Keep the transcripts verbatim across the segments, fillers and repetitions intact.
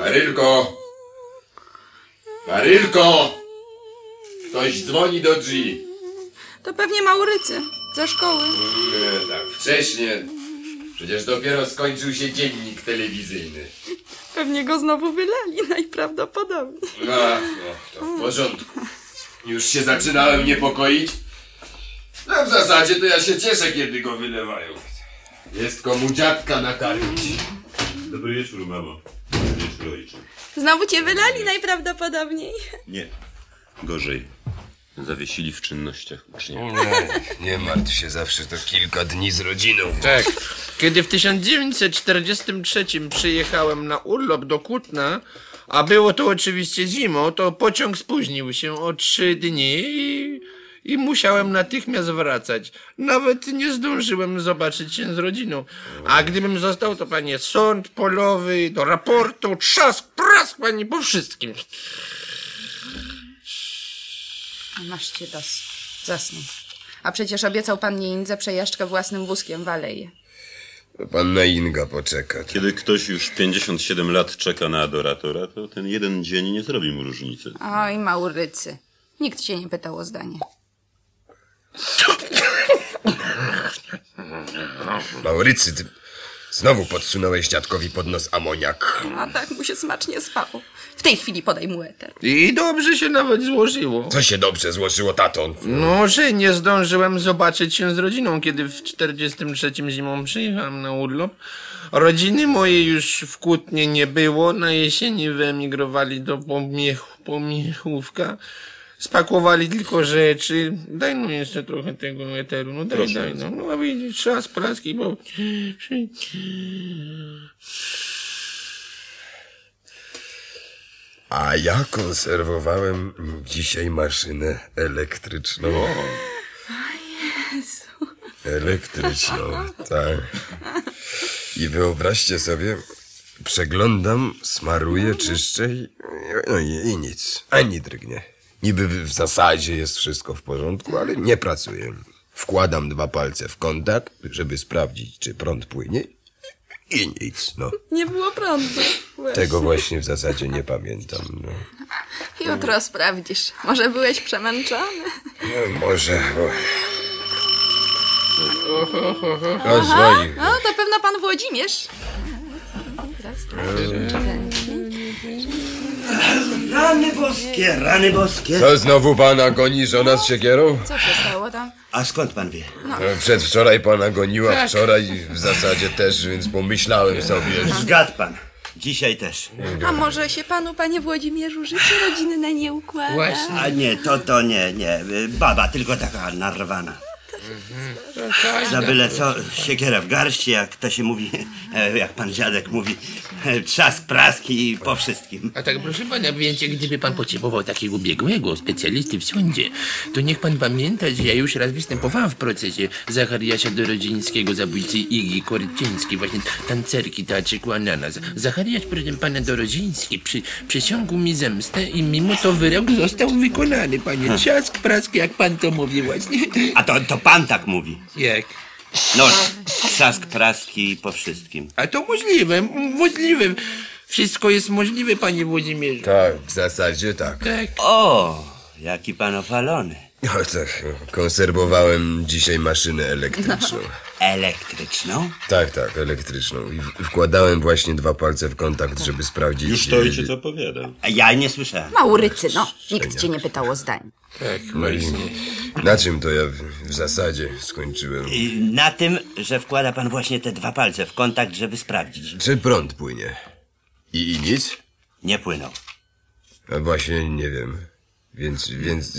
Marylko! Marylko! Ktoś dzwoni do drzwi. To pewnie Maurycy, ze szkoły. Nie, tak wcześnie. Przecież dopiero skończył się dziennik telewizyjny. Pewnie go znowu wylali, najprawdopodobniej. No, no, to w porządku. Już się zaczynałem niepokoić. No w zasadzie to ja się cieszę, kiedy go wylewają. Jest komu dziadka nakarmić. Dobry wieczór, mamo. Dobry wieczór, ojcze. Znowu cię wylali najprawdopodobniej. Nie. Gorzej. Zawiesili w czynnościach ucznia. Nie, nie martw się, zawsze to kilka dni z rodziną. Tak. Kiedy w tysiąc dziewięćset czterdziestym trzecim przyjechałem na urlop do Kutna, a było to oczywiście zimą, to pociąg spóźnił się o trzy dni i, i musiałem natychmiast wracać. Nawet nie zdążyłem zobaczyć się z rodziną. A gdybym został, to panie, sąd polowy, do raportu, trzask, prask, pani, po wszystkim. Masz cię dos. Zasnął. A przecież obiecał pan mnie Indze przejażdżkę własnym wózkiem w aleję. Panna Inga poczeka. Kiedy ktoś już pięćdziesiąt siedem lat czeka na adoratora, to ten jeden dzień nie zrobi mu różnicy. Oj, Maurycy. Nikt cię nie pytał o zdanie. Maurycy, ty znowu podsunąłeś dziadkowi pod nos amoniak. A tak mu się smacznie spało. W tej chwili podaj mu eter. I dobrze się nawet złożyło. Co się dobrze złożyło, tato? No, że nie zdążyłem zobaczyć się z rodziną, kiedy w czterdziestym trzecim zimą przyjechałem na urlop. Rodziny mojej już w Kutnie nie było. Na jesieni wyemigrowali do Pomiech, Pomiechówka. Spakowali tylko rzeczy. Daj no jeszcze trochę tego eteru. No daj, Proszę daj. No, no a widzisz, czas praski, bo... A ja konserwowałem dzisiaj maszynę elektryczną. O Jezu. Elektryczną, tak. I wyobraźcie sobie, przeglądam, smaruję, czyszczę i, no i, i nic, ani drgnie. Niby w zasadzie jest wszystko w porządku, ale nie pracuję. Wkładam dwa palce w kontakt, żeby sprawdzić, czy prąd płynie i nic, no. Nie było prądu. Właśnie. Tego właśnie w zasadzie nie pamiętam, no. Jutro sprawdzisz. Może byłeś przemęczony? No może, bo... O, dzwoni. No, to pewno pan Włodzimierz. Rany boskie, rany boskie. Co znowu pana goni żona z siekierą? Co się stało tam? A skąd pan wie? No, przedwczoraj pana goniła, wczoraj w zasadzie też, więc pomyślałem sobie. Zgadł pan. Dzisiaj też. A może się panu, panie Włodzimierzu, życie rodzinne nie układa? Właśnie. A nie, to to nie, nie. Baba, tylko taka narwana. Za byle co, siekiera w garści, jak to się mówi, jak pan dziadek mówi, trzask, praski i po wszystkim. A tak proszę pana, więc gdyby pan potrzebował takiego biegłego specjalisty w sądzie, to niech pan pamięta, że ja już raz występowałem w procesie Zachariasza Dorodzińskiego, zabójcy Igi Korczyńskiej, właśnie tancerki teatrzyku Ananas. Zachariasz, proszę pana, Dorodziński przy, przysiągł mi zemstę i mimo to wyrok został wykonany, panie. Trzask, prask, jak pan to mówi właśnie. A to, to pan tak mówi. Jak? No, trzask, praski i po wszystkim. A to możliwe, możliwe. Wszystko jest możliwe, panie Włodzimierzu. Tak, w zasadzie tak. Tak. O, jaki pan opalony. No tak, konserwowałem dzisiaj maszynę elektryczną. Elektryczną? Tak, tak, elektryczną. I w- wkładałem właśnie dwa palce w kontakt, żeby sprawdzić... Już to ojciec opowiadał. A ja nie słyszałem. Maurycy, no. Nikt cię nie pytał o zdanie. Tak, No i na czym to ja w, w zasadzie skończyłem? I na tym, że wkłada pan właśnie te dwa palce w kontakt, żeby sprawdzić. Czy prąd płynie? I, i nic? Nie płynął. A właśnie nie wiem. Więc, więc...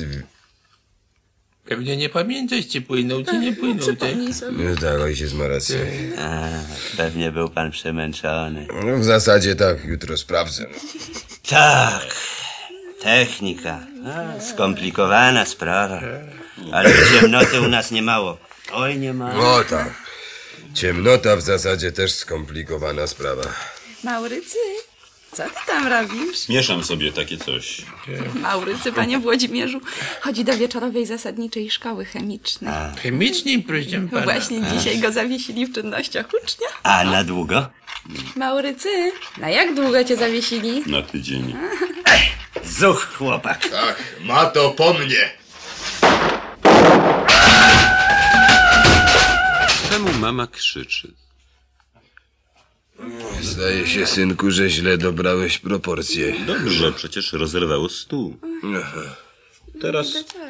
Pewnie nie pamiętasz, czy płynął, czy nie płynął, tak? No tak, ojciec ma rację. A, pewnie był pan przemęczony. No w zasadzie tak, jutro sprawdzę. Tak, technika. A, skomplikowana sprawa. Ale ciemnoty u nas nie mało. Oj, nie mało. No tak. Ciemnota w zasadzie też skomplikowana sprawa. Maurycy, co ty tam robisz? Mieszam sobie takie coś. Maurycy, panie Włodzimierzu, chodzi do wieczorowej zasadniczej szkoły chemicznej. Chemiczniej, proszę pana. Właśnie dzisiaj go zawiesili w czynnościach ucznia. A na długo? Maurycy, na jak długo cię zawiesili? Na tydzień. Zuch, chłopak. Tak, ma to po mnie. Czemu mama krzyczy? Zdaje się, synku, że źle dobrałeś proporcje. Dobrze, przecież rozerwało stół. Teraz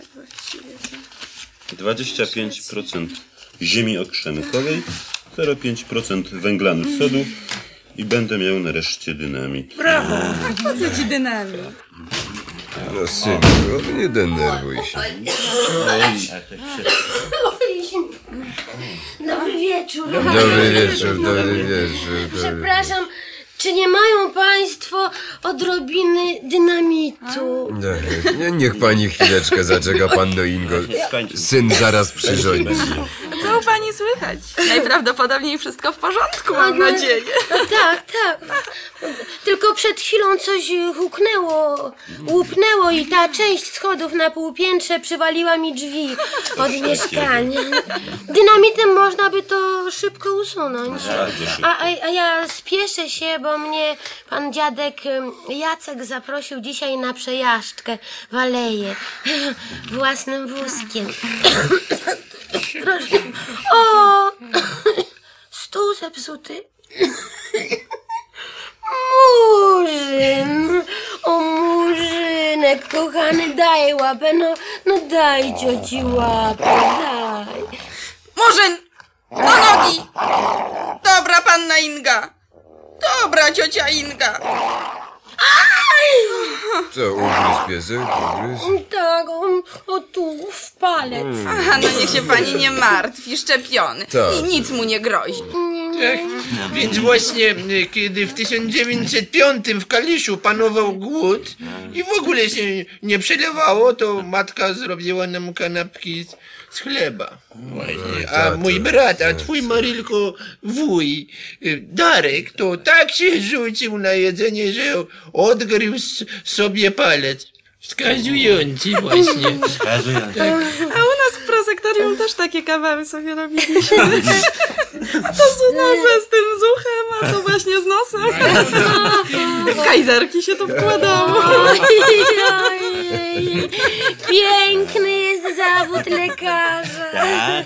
dwadzieścia pięć procent ziemi okrzemkowej, zero przecinek pięć procent węglanu sodu i będę miał nareszcie dynamit. Brawo! A po co ci dynamit? No, synku, nie denerwuj się. Dobry wieczór. Dobry wieczór, dobry wieczór. Dobry... Przepraszam, czy nie mają państwo odrobiny dynamitu? Nie, niech pani chwileczkę zaczeka, panno Ingo. Syn zaraz przyrządzi. Co u pani słychać? Najprawdopodobniej wszystko w porządku, mam nadzieję. Tak, tak. Tylko przed chwilą coś huknęło, łupnęło i ta część schodów na półpiętrze przywaliła mi drzwi od mieszkania. Dynamitem można by to szybko usunąć. A, a, a ja spieszę się, bo mnie pan dziadek ym, Jacek zaprosił dzisiaj na przejażdżkę w aleję własnym wózkiem. Proszę. O! Stół zepsuty. Murzyn! O, Murzynek, kochany, daj łapę, no, no daj cioci łapę, daj. Murzyn! Do nogi! Dobra, panna Inga! Dobra, ciocia Inga! Co, ugryzł piesek? Ugryzł? Tak, o, o tu, w palec. Aha, no niech się pani nie martwi, szczepiony. Tak. I nic mu nie grozi. Tak, więc właśnie y, kiedy w tysiąc dziewięćset piątym w Kaliszu panował głód i w ogóle się nie przelewało, to matka zrobiła nam kanapki z, z chleba. Właśnie. A tato, mój brat, a twój Marylko wuj, y, Darek, to tak się rzucił na jedzenie, że odgryzł sobie palec. Wskazujący właśnie. A u nas w prosektorium też takie kawały sobie robiliśmy. A to z nosem, z tym zuchem, a to właśnie z nosem. Kajzerki się to wkładało. Piękny jest zawód lekarza.